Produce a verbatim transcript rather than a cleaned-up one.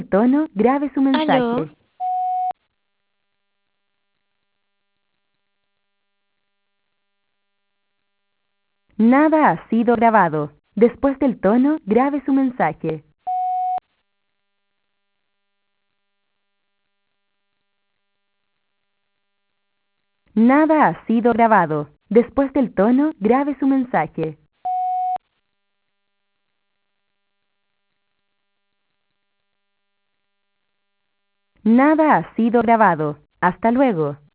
tono, grabe su ¿Aló? mensaje. Nada ha sido grabado. Después del tono, grabe su mensaje. Nada ha sido grabado. Después del tono, grabe su mensaje. Nada ha sido grabado. Hasta luego.